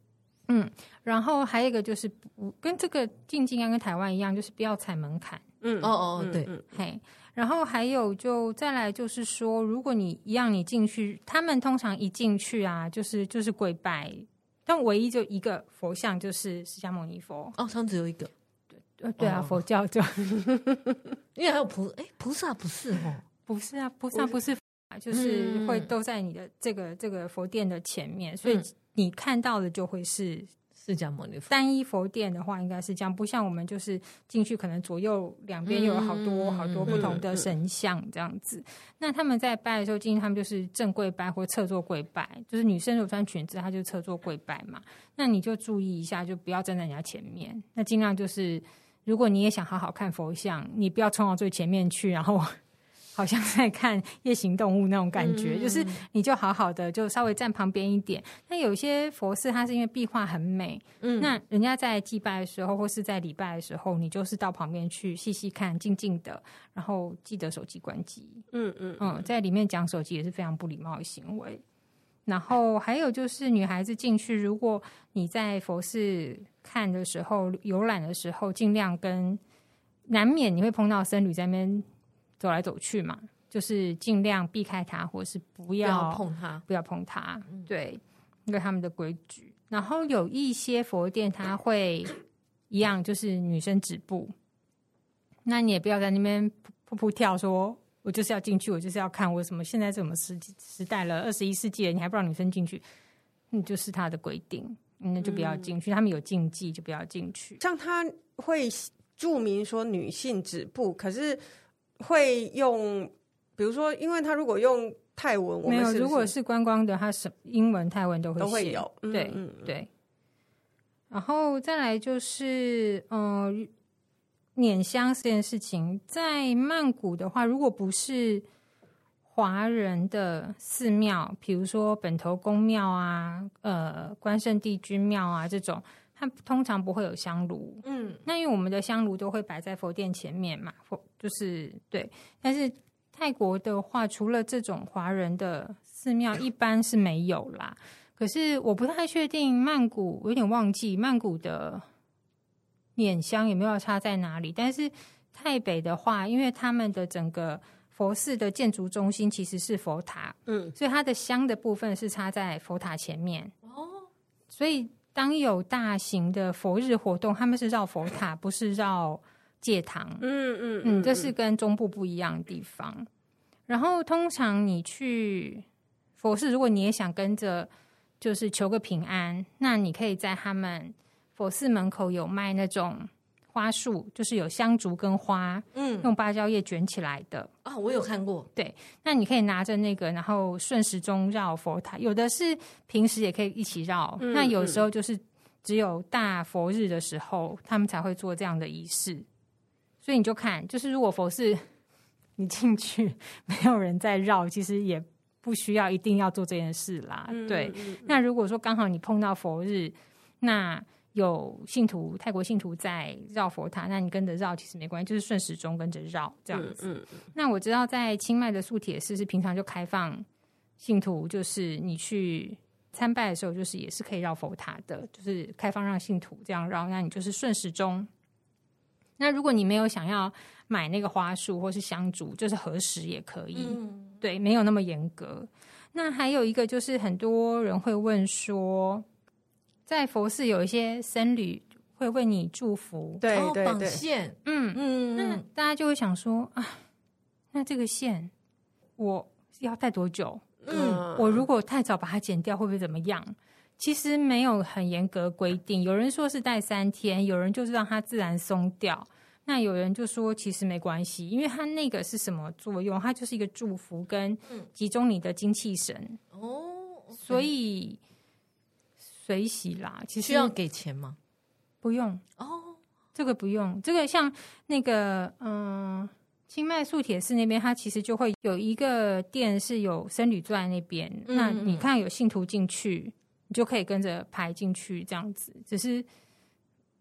然后还有一个就是跟这个进京跟台湾一样，就是不要踩门槛。 对， 嘿，然后还有就再来就是说，如果你一样你进去，他们通常一进去啊，就是跪拜，但唯一就一个佛像就是释迦牟尼佛。 他们只有一个。 对啊，佛教就因为还有菩萨不是哦， 不是啊，菩萨不是，就是会都在你的这个佛殿的前面，所以你看到的就会是释迦牟尼佛。 单一佛殿的话应该是这样，不像我们就是进去可能左右两边又有好多不同的神像这样子。那他们在拜的时候，进去他们就是正跪拜或侧坐跪拜，就是女生如果穿裙子，她就侧坐跪拜嘛。那你就注意一下，就不要站在人家前面，那尽量就是如果你也想好好看佛像，你不要冲到最前面去，然后好像在看夜行动物那种感觉，就是你就好好的就稍微站旁边一点。那有些佛寺它是因为壁画很美，那人家在祭拜的时候或是在礼拜的时候，你就是到旁边去细细看，静静的，然后记得手机关机。在里面讲手机也是非常不礼貌的行为。然后还有就是女孩子进去，如果你在佛寺看的时候游览的时候，尽量难免你会碰到僧侣在那边走来走去嘛，就是尽量避开他，或是不要碰他，对，那个他们的规矩。然后有一些佛殿它会一样，就是女生止步，那你也不要在那边扑跳说我就是要进去，我就是要看我什么。现在什么时代了，21世纪了，你还不让女生进去，就是他的规定，那就不要进去。他们有禁忌，就不要进去。 像他会注明说女性止步，可是会用，比如说，因为他如果用泰文， 没有，如果是观光的，他英文、泰文都会有。 对对。然后再来就是拈香这件事情，在曼谷的话，如果不是华人的寺庙，比如说本头公庙啊、关圣帝君庙啊这种，它通常不会有香炉。那因为我们的香炉都会摆在佛殿前面嘛，就是对。但是泰国的话，除了这种华人的寺庙，一般是没有啦。可是我不太确定曼谷，我有点忘记曼谷的拈香有没有插在哪里？但是泰北的话，因为他们的整个佛寺的建筑中心其实是佛塔，所以它的香的部分是插在佛塔前面。所以当有大型的佛日活动，他们是绕佛塔，不是绕戒堂。这是跟中部不一样的地方。然后通常你去佛寺，如果你也想跟着就是求个平安，那你可以在他们佛寺门口有卖那种花束，就是有香烛跟花，用芭蕉叶卷起来的啊，我有看过。 对，那你可以拿着那个，然后顺时钟绕佛塔，有的是平时也可以一起绕，那有时候就是只有大佛日的时候，他们才会做这样的仪式。所以你就看，就是如果佛寺你进去没有人在绕，其实也不需要一定要做这件事啦。对，那如果说刚好你碰到佛日，那有泰国信徒在绕佛塔，那你跟着绕其实没关系，就是顺时钟跟着绕这样子。那我知道在清迈的素铁寺是平常就开放信徒，就是你去参拜的时候，就是也是可以绕佛塔的，就是开放让信徒这样绕，那你就是顺时钟。那如果你没有想要买那个花束或是香烛，就是合十也可以，对，没有那么严格。那还有一个就是很多人会问说，在佛寺有一些僧侣会为你祝福， 对对对， 绑线， 那大家就会想说啊，那这个线我要戴多久？我如果太早把它剪掉，会不会怎么样？其实没有很严格规定，有人说是戴3天，有人就是让它自然松掉。那有人就说其实没关系，因为它那个是什么作用？它就是一个祝福跟集中你的精气神所以随喜啦。其实需要给钱吗？ 不用这个不用。这个像那个清迈素铁寺那边，它其实就会有一个店是有僧侣坐在那边，那你看有信徒进去，你就可以跟着排进去这样子。只是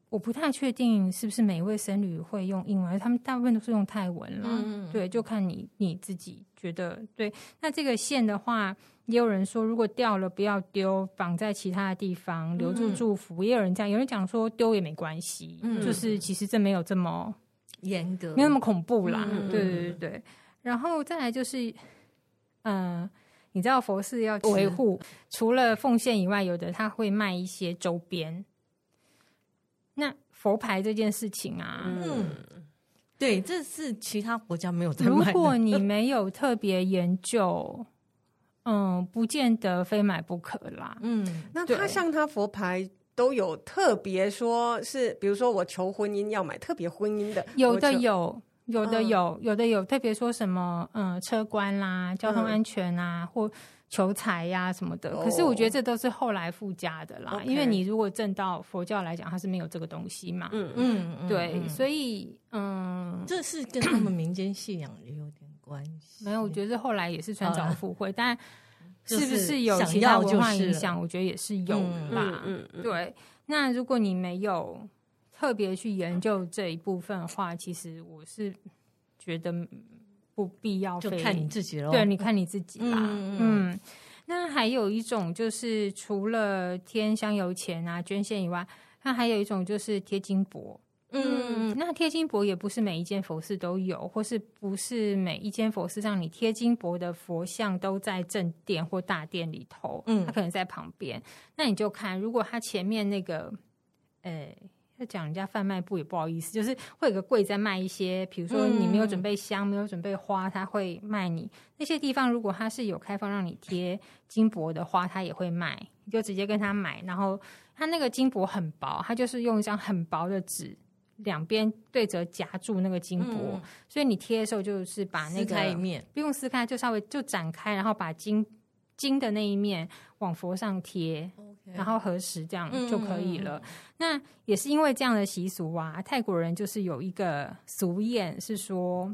我不太确定是不是每一位僧侣会用英文，他们大部分都是用泰文啦。对，就看你自己觉得对。那这个线的话，也有人说如果掉了不要丢，绑在其他的地方留住祝福。也有人这样，有人讲说丢也没关系，就是其实这没有这么严格， 没有那么恐怖啦。对。然后再来就是你知道佛寺要维护，除了奉献以外，有的他会卖一些周边。那佛牌这件事情啊， 对，这是其他国家没有在卖的。 如果你没有特别研究，不见得非买不可啦。 那他像他佛牌都有特别说是，比如说我求婚姻要买特别婚姻的， 有的有特别说什么车关啦、交通安全啊，或求财呀什么的。可是我觉得这都是后来附加的啦，因为你如果正道佛教来讲，它是没有这个东西嘛。对，所以这是跟他们民间信仰也有点关系。 没有，我觉得后来也是传召附会，但是不是有其他文化影响？我觉得也是有啦。对，那如果你没有特别去研究这一部分的话，其实我是觉得不必要， 就看你自己咯。 对，你看你自己啦。那还有一种就是除了添香油钱啊、捐献以外，那还有一种就是贴金箔。那贴金箔也不是每一间佛寺都有，或是不是每一间佛寺让你贴金箔的佛像都在正殿或大殿里头，它可能在旁边。那你就看，如果它前面那个，要讲人家贩卖部也不好意思，就是会有个柜在卖一些，比如说你没有准备香，没有准备花，他会卖你那些地方。如果他是有开放让你贴金箔的话，他也会卖，你就直接跟他买。然后他那个金箔很薄，他就是用一张很薄的纸，两边对折夹住那个金箔，所以你贴的时候就是把那个撕开一面， 不用撕开，就稍微就展开，然后把金的那一面往佛上贴。然后合十这样就可以了。那也是因为这样的习俗啊，泰国人就是有一个俗谚是说，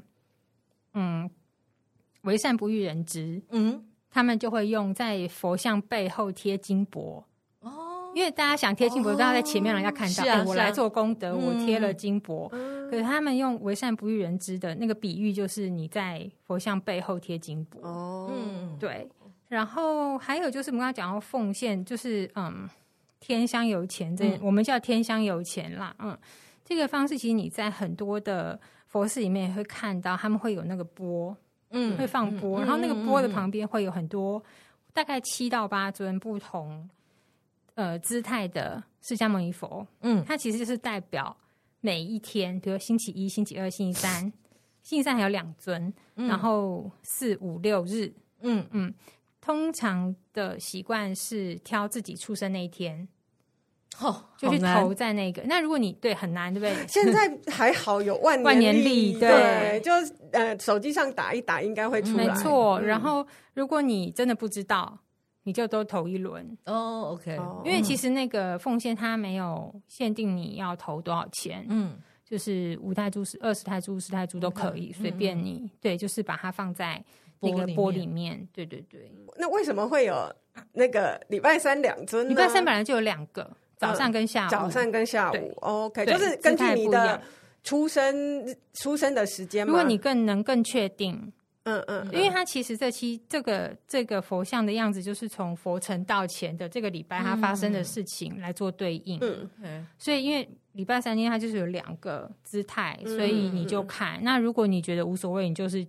为善不欲人知。他们就会用在佛像背后贴金箔。因为大家想贴金箔，大家在前面让人家看到，我来做功德，我贴了金箔。可是他们用为善不欲人知的那个比喻，就是你在佛像背后贴金箔。对。然后还有就是我们刚刚讲到奉献，就是添香油钱，我们叫添香油钱啦。这个方式其实你在很多的佛寺里面也会看到，他们会有那个钵，会放钵，然后那个钵的旁边会有很多大概7到8尊不同姿态的释迦牟尼佛。它其实就是代表每一天，比如星期1、星期2、星期3，星期3还有2尊，然后4、5、6日。通常的习惯是挑自己出生那一天，就去投在那个。那如果你对很难，对不对？ 现在还好有万年历，对，就手机上打一打应该会出来。 没错。然后如果你真的不知道，你就都投一轮。 OK。 因为其实那个奉献它没有限定你要投多少钱，就是5泰铢、20泰铢、10泰铢都可以，随便你。对，就是把它放在那个钵里面。对。 那为什么会有那个礼拜3 2尊呢？ 礼拜3本来就有2个，早上跟下午。 OK， 就是根据你的出生的时间嘛。 如果你更确定，因为它其实这个佛像的样子，就是从佛成道前的这个礼拜它发生的事情来做对应。所以因为礼拜3天它就是有2个姿态，所以你就看。那如果你觉得无所谓，你就是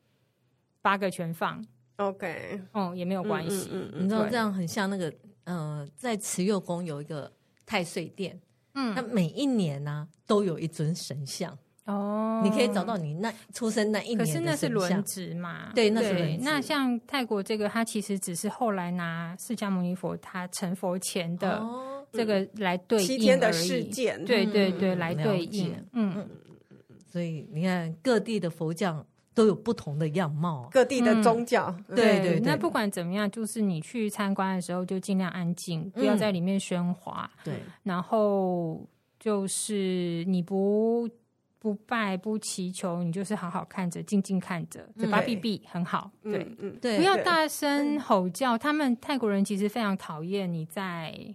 8个全放。 OK， 也没有关系。 你知道这样很像那个在慈幼宫有一个太岁殿，那每一年呢都有一尊神像。你可以找到你出生那一年的神像。 可是那是轮值嘛？ 对，那是轮值。 那像泰国这个，它其实只是后来拿释迦牟尼佛他成佛前的这个来对应而已。7 天的事件， 对，来对应。 所以你看各地的佛教都有不同的样貌， 各地的宗教。 对。 那不管怎么样，就是你去参观的时候就尽量安静，不要在里面喧哗。 对。 然后就是你不拜不祈求，你就是好好看着，静静看着，嘴巴闭闭，很好。对，不要大声吼叫。他们泰国人其实非常讨厌你在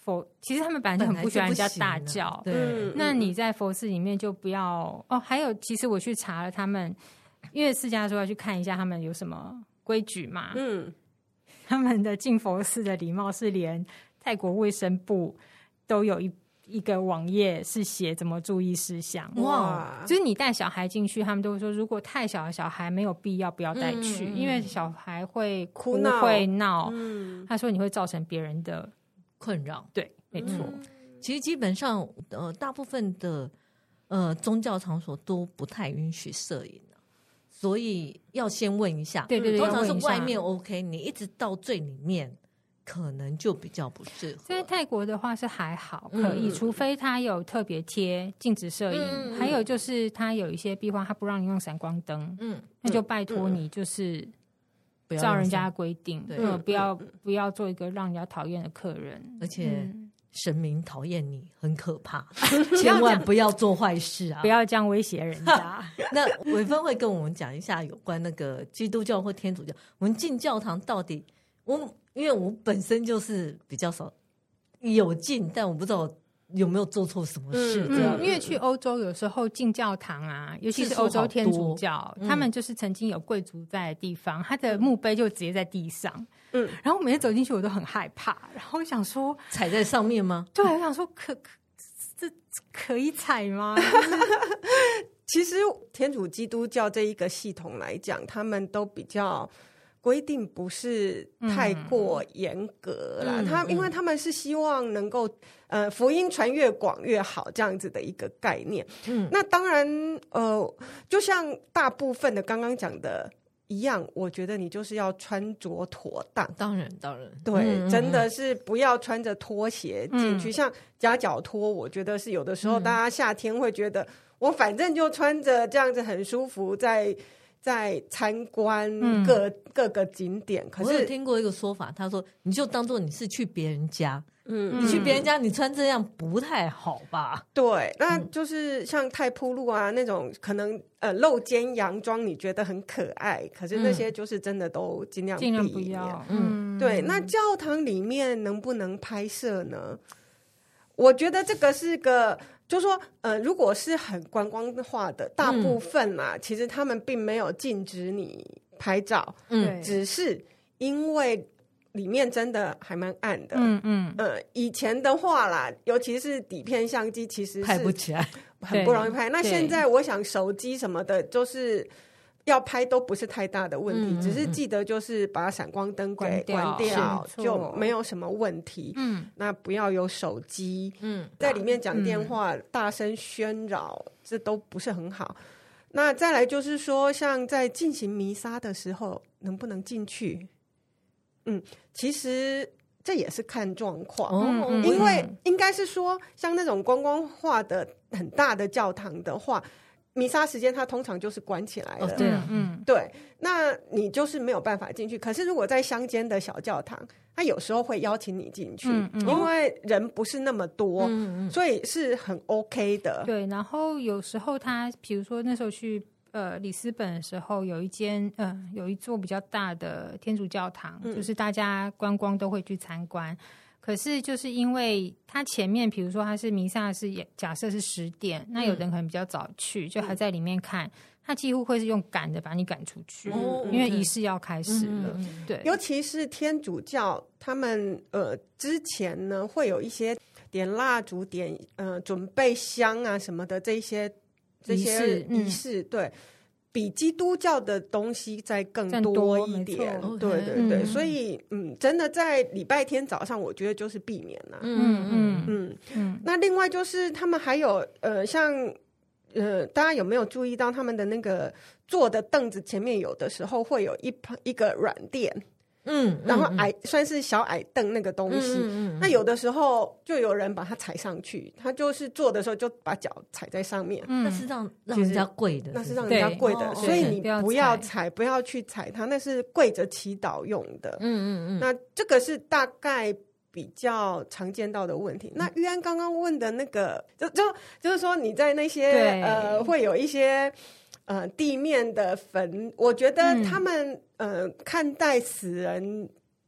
其实他们本来就很不喜欢人家大叫， 对， 那你在佛寺里面就不要还有，其实我去查了他们，因为释迦说要去看一下他们有什么规矩嘛，他们的进佛寺的礼貌是连泰国卫生部都有一个网页是写怎么注意事项。 哇， 就是你带小孩进去，他们都会说，如果太小的小孩没有必要不要带去，因为小孩会哭会闹，他说你会造成别人的困扰。 对，没错。 其实基本上大部分的宗教场所都不太允许摄影，所以要先问一下。 对， 通常是外面 OK， 你一直到最里面可能就比较不适合。 在泰国的话是还好可以，除非他有特别贴禁止摄影，还有就是他有一些壁画他不让你用闪光灯，那就拜托你就是照人家规定，不要做一个让人家讨厌的客人， 而且神明讨厌你很可怕，千万不要做坏事啊！ 不要这样威胁人家。 那伟芬会跟我们讲一下有关那个基督教或天主教，我们进教堂到底，因为我本身就是比较少有进，但我不知道有没有做错什么事。 因为去欧洲有时候进教堂啊，尤其是欧洲天主教，他们就是曾经有贵族在的地方，他的墓碑就直接在地上。然后每次走进去我都很害怕，然后我想说踩在上面吗？ 对，我想说这可以踩吗？ 其实天主基督教这一个系统来讲，他们都比较规定不是太过严格啦，因为他们是希望能够福音传越广越好这样子的一个概念。那当然就像大部分的刚刚讲的一样，我觉得你就是要穿着妥当。 当然对，真的是不要穿着拖鞋进去，像夹脚拖，我觉得是有的时候大家夏天会觉得我反正就穿着这样子很舒服在参观各个景点。可是我有听过一个说法，他说你就当做你是去别人家，你去别人家你穿这样不太好吧？ 对，那就是像太铺路啊那种可能露肩洋装你觉得很可爱，可是那些就是真的都尽量不要。 对，那教堂里面能不能拍摄呢？我觉得这个是个就是说如果是很观光化的大部分其实他们并没有禁止你拍照，只是因为里面真的还蛮暗的。以前的话啦，尤其是底片相机其实是拍不起来， 很不容易拍。那现在我想手机什么的就是要拍都不是太大的问题，只是记得就是把闪光灯给关掉就没有什么问题。那不要有手机在里面讲电话大声喧扰，这都不是很好。那再来就是说像在进行弥撒的时候能不能进去，其实这也是看状况。因为应该是说像那种观光化的很大的教堂的话，弥撒时间它通常就是关起来了。对，那你就是没有办法进去。可是如果在乡间的小教堂，他有时候会邀请你进去，因为人不是那么多，所以是很 OK 的。 对，然后有时候他比如说那时候去里斯本的时候，有一座比较大的天主教堂，就是大家观光都会去参观。可是就是因为它前面比如说它是弥撒是假设是10点，那有人可能比较早去，就还在里面看，他几乎会是用赶的把你赶出去，因为仪式要开始了。对，尤其是天主教他们之前呢会有一些点蜡烛点准备香啊什么的这些仪式，对，比基督教的东西再更多一点。对，所以真的在礼拜天早上我觉得就是避免啦。那另外就是他们还有像大家有没有注意到他们的那个坐的凳子前面有的时候会有一个软垫，然后算是小矮凳那个东西，那有的时候就有人把它踩上去，他就是坐的时候就把脚踩在上面， 那是让人家跪的， 那是让人家跪的，所以你不要踩，不要去踩它，那是跪着祈祷用的。那这个是大概比较常见到的问题。那玉安刚刚问的那个，就是说你在那些会有一些地面的坟，我觉得他们看待死人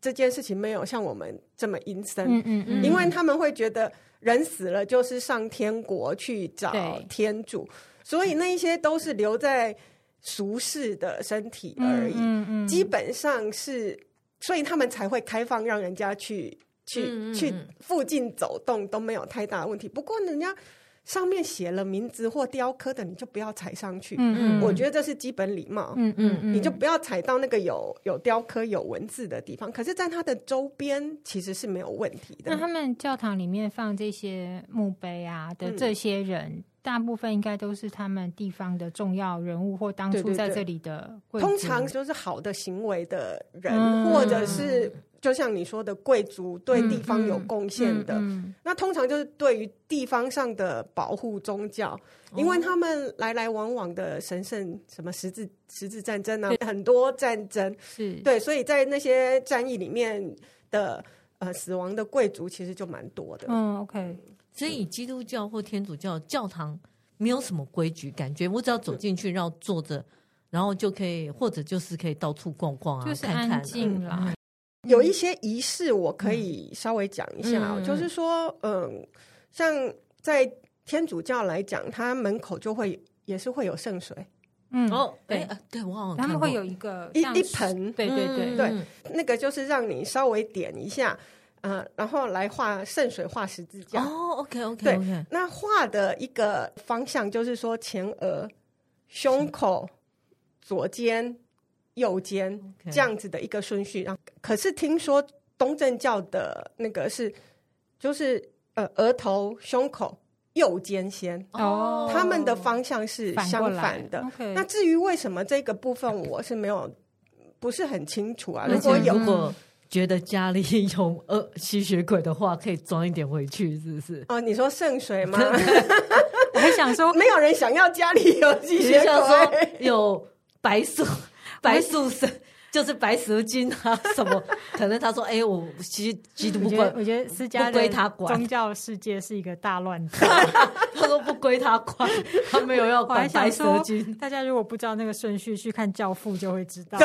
这件事情没有像我们这么阴森，因为他们会觉得人死了就是上天国去找天主，所以那一些都是留在俗世的身体而已，基本上是，所以他们才会开放让人家去附近走动都没有太大的问题。不过人家上面写了名字或雕刻的，你就不要踩上去。我觉得这是基本礼貌。你就不要踩到那个有雕刻、有文字的地方。可是，在它的周边其实是没有问题的。 那他们教堂里面放这些墓碑啊的这些人，大部分应该都是他们地方的重要人物，或当初在这里的贵族。 通常就是好的行为的人，或者是。就像你说的贵族对地方有贡献的，那通常就是对于地方上的保护宗教，因为他们来来往往的神圣什么十字战争啊，很多战争是对，所以在那些战役里面的死亡的贵族其实就蛮多的。 OK， 所以基督教或天主教教堂没有什么规矩，感觉我只要走进去，然后坐着，然后就可以，或者就是可以到处逛逛啊， 就是看看安静啦。 有一些仪式我可以稍微讲一下，就是说，像在天主教来讲，它门口也是会有圣水。 对，我好像他们会有一个一盆， 对， 那个就是让你稍微点一下，然后来画圣水，画十字架。 OK， 对，那画的一个方向就是说前额、胸口、左肩。右肩这样子的一个顺序，可是听说东正教的那个就是额头、胸口、右肩先，他们的方向是相反的。那至于为什么这个部分，我是不是很清楚啊。如果觉得家里有吸血鬼的话，可以装一点回去，是不是？ 你说圣水吗？ 我还想说， 没有人想要家里有吸血鬼， 有白素神就是白蛇精啊，什么？可能他说：“我其实基督教， 我觉得私家不归他管， 宗教世界是一个大乱战。” 他说不归他管，他没有要管白蛇精。 大家如果不知道那个顺序，去看《教父》就会知道。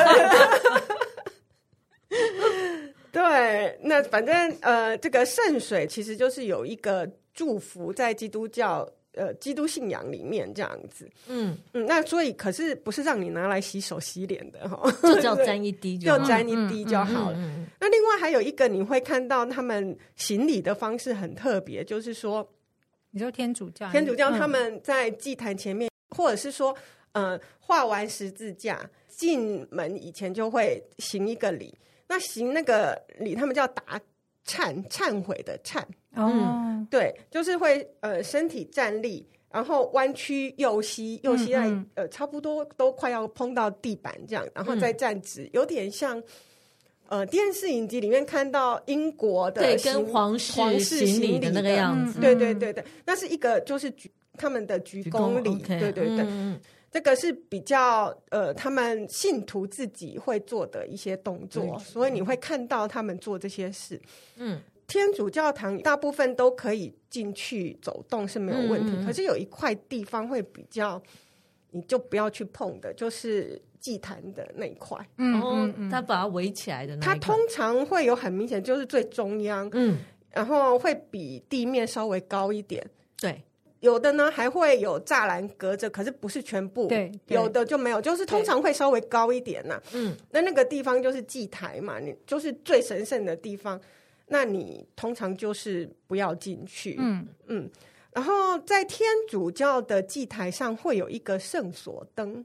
对，那反正这个圣水其实就是有一个祝福在基督教。基督信仰里面这样子，那所以可是不是让你拿来洗手洗脸的哈， 就只要沾一滴就沾一滴就好了。那另外还有一个你会看到他们行礼的方式很特别，就是说， 你说天主教他们在祭坛前面，或者是说画完十字架进门以前就会行一个礼，那行那个礼他们叫打忏悔的忏。对，就是会身体站立，然后弯曲右膝在差不多都快要碰到地板这样，然后再站直，有点像电视影集里面看到英国的跟皇室行礼的那个样子。 对，那是一个就是他们的鞠躬礼。对，这个是比较他们信徒自己会做的一些动作，所以你会看到他们做这些事。天主教堂大部分都可以进去走动是没有问题，可是有一块地方会比较你就不要去碰的，就是祭坛的那一块。 他把它围起来的那一块， 它通常会有很明显就是最中央，然后会比地面稍微高一点。 对， 有的呢还会有栅栏隔着，可是不是全部。 对， 有的就没有，就是通常会稍微高一点呐。那个地方就是祭台嘛，你就是最神圣的地方。那你通常就是不要进去。然后在天主教的祭台上会有一个圣所灯。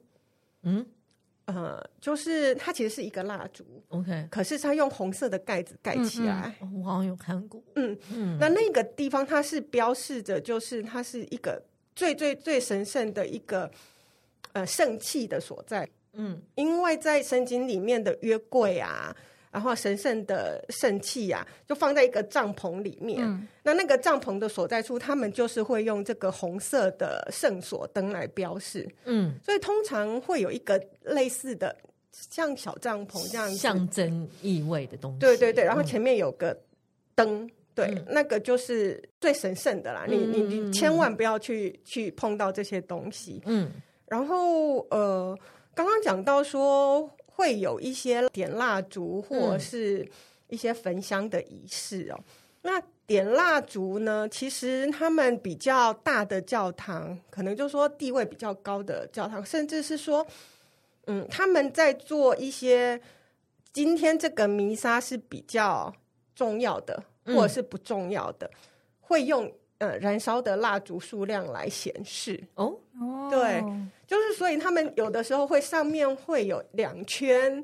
就是它其实是一个蜡烛。 OK， 可是它用红色的盖子盖起来。 我好像有看过。 那个地方它是标示着，就是它是一个最最最神圣的一个圣器的所在。因为在圣经里面的约柜啊，然后神圣的圣器啊，就放在一个帐篷里面。那个帐篷的所在处，他们就是会用这个红色的圣所灯来标示。所以通常会有一个类似的像小帐篷这样子象征意味的东西。 对，然后前面有个灯。对，那个就是最神圣的啦。你千万不要去碰到这些东西。然后刚刚讲到说会有一些点蜡烛或者是一些焚香的仪式哦。那点蜡烛呢，其实他们比较大的教堂，可能就说地位比较高的教堂，甚至是说他们在做一些今天这个弥撒是比较重要的或者是不重要的，会用燃烧的蜡烛数量来显示哦。对，就是所以他们有的时候会上面会有2圈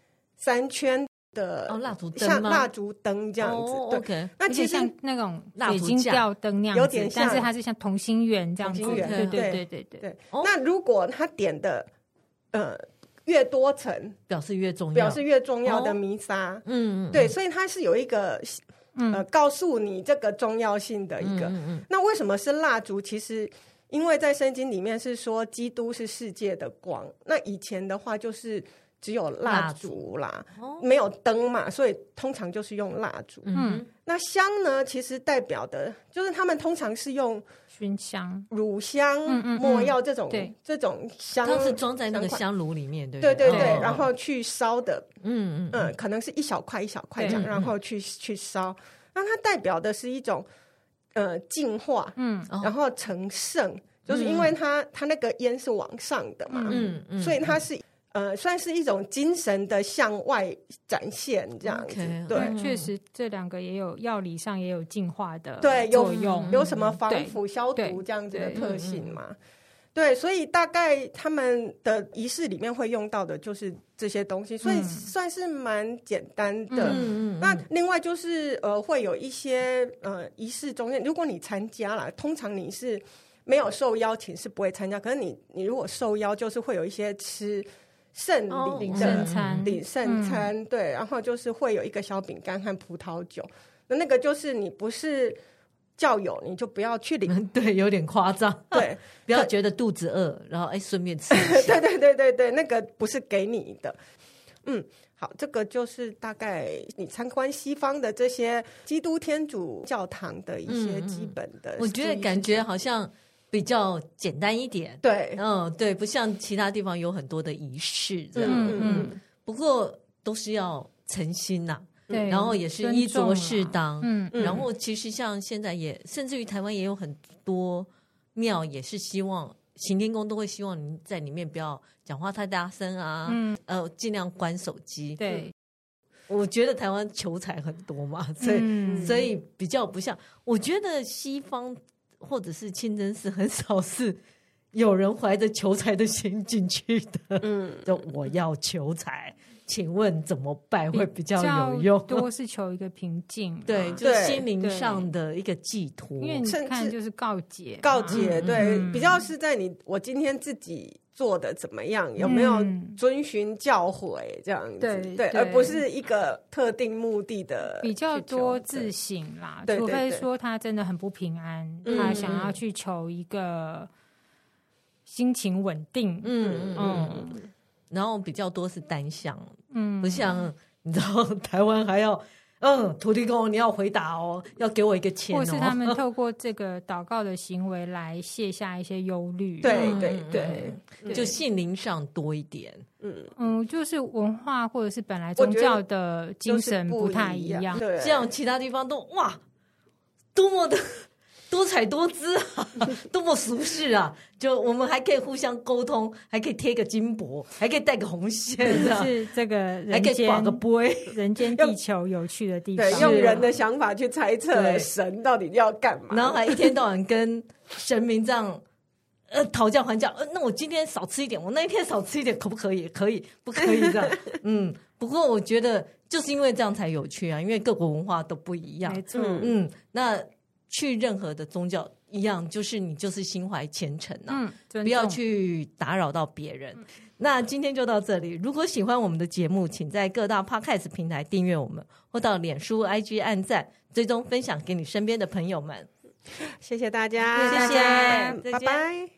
3圈的蜡烛灯， 像蜡烛灯这样子。对 OK， 那其实像那种水晶吊灯那样子， 有点像， 但是它是像同心圆这样子。 对。那如果他点的越多层， 表示越重要的弥撒。对，所以它是有一个告诉你这个重要性的一个。那为什么是蜡烛？其实因为在圣经里面是说基督是世界的光，那以前的话就是只有蜡烛啦，没有灯嘛，所以通常就是用蜡烛。那香呢，其实代表的就是他们通常是用熏香、 乳香、没药这种香， 它是装在那个香炉里面，对对，然后去烧的。可能是一小块一小块这样，然后去烧。那它代表的是一种净化，然后成圣，就是因为它那个烟是往上的嘛，所以它是算是一种精神的向外展现这样子。对， 确实这2个也有药理上也有净化的作用，有什么防腐消毒这样子的特性嘛？对，所以大概他们的仪式里面会用到的就是这些东西，所以算是蛮简单的。那另外就是会有一些仪式中间，如果你参加了，通常你是没有受邀请是不会参加，可是你如果受邀，就是会有一些吃圣礼的领圣餐，对，然后就是会有一个小饼干和葡萄酒，那个就是你不是教友你就不要去领。 对，有点夸张。 对， 不要觉得肚子饿然后顺便吃一下。 对，那个不是给你的。好，这个就是大概你参观西方的这些基督天主教堂的一些基本的。 我觉得感觉好像比较简单一点。 对， 对，不像其他地方有很多的仪式这样。不过都是要诚心呐。 对， 然后也是衣着适当。然后其实像现在也甚至于台湾也有很多庙也是希望行天宫都会希望你在里面不要讲话太大声啊，尽量关手机。 对， 我觉得台湾求财很多嘛，所以比较不像。我觉得西方或者是清真寺很少是有人怀着求财的心进去的。就我要求财。请问怎么拜会比较有用？ 多是求一个平静， 对，就是心灵上的一个寄托。 因为你看，就是告解， 对，比较是在我今天自己做的怎么样，有没有遵循教诲这样子，对，而不是一个特定目的的， 比较多自省啦。除非说他真的很不平安，他想要去求一个心情稳定， 然后比较多是单向，不像你知道台湾还要土地公你要回答哦，要给我一个钱或是他们透过这个祷告的行为来卸下一些忧虑。 对， 就心灵上多一点。 就是文化或者是本来宗教的精神不太一样， 对， 这样其他地方都哇多么的多彩多姿啊，多么俗世啊！就我们还可以互相沟通，还可以贴个金箔，还可以带个红线， 是这个人间还可以挂个杯， 人间地球有趣的地方。 对，用人的想法去猜测神到底要干嘛， 然后还一天到晚跟神明这样讨价还价。那我今天少吃一点，我那一天少吃一点，可不可以？可以，不可以这样？不过我觉得就是因为这样才有趣啊，因为各国文化都不一样。 没错， 那。去任何的宗教一样，就是你就是心怀虔诚啊，不要去打扰到别人。那今天就到这里。如果喜欢我们的节目，请在各大 Podcast 平台订阅我们，或到脸书 IG 按赞，追踪分享给你身边的朋友们。 谢谢大家， 谢谢， 拜拜。